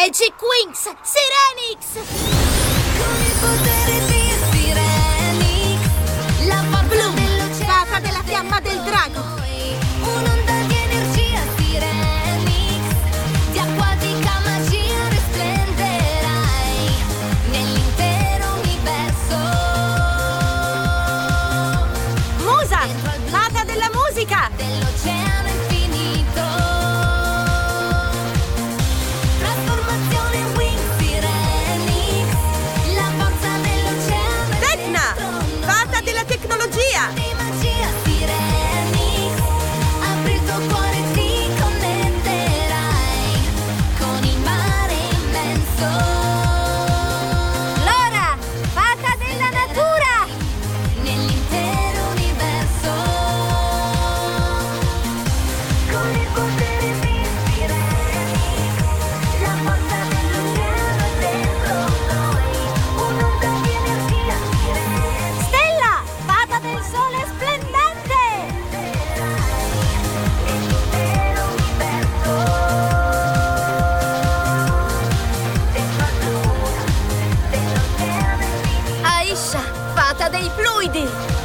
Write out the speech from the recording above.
Magic Wings Sirenix! Con il potere di Sirenix, la forza Bloom, dell'oceano fata della fiamma del drago! un'onda di energia Sirenix, di acquatica magia risplenderai nell'intero universo. Musa, fata della musica! Dell'oceano infinito, trasformazione Wings Sirenix, la forza dell'oceano è Vecna, dentro fata noi. della tecnologia! Di magia Sirenix, apri il tuo cuore e ti connetterai con il mare immenso. Lora, fata della natura! Nell'intero universo, con il potere di Sirenix, la forza dell'oceano è dentro noi, un'onda di energia Sirenix. Stella, fata del sole splendente! Nell'intero universo, dentro al blu dell'oceano infinito. Aisha, fata dei fluidi!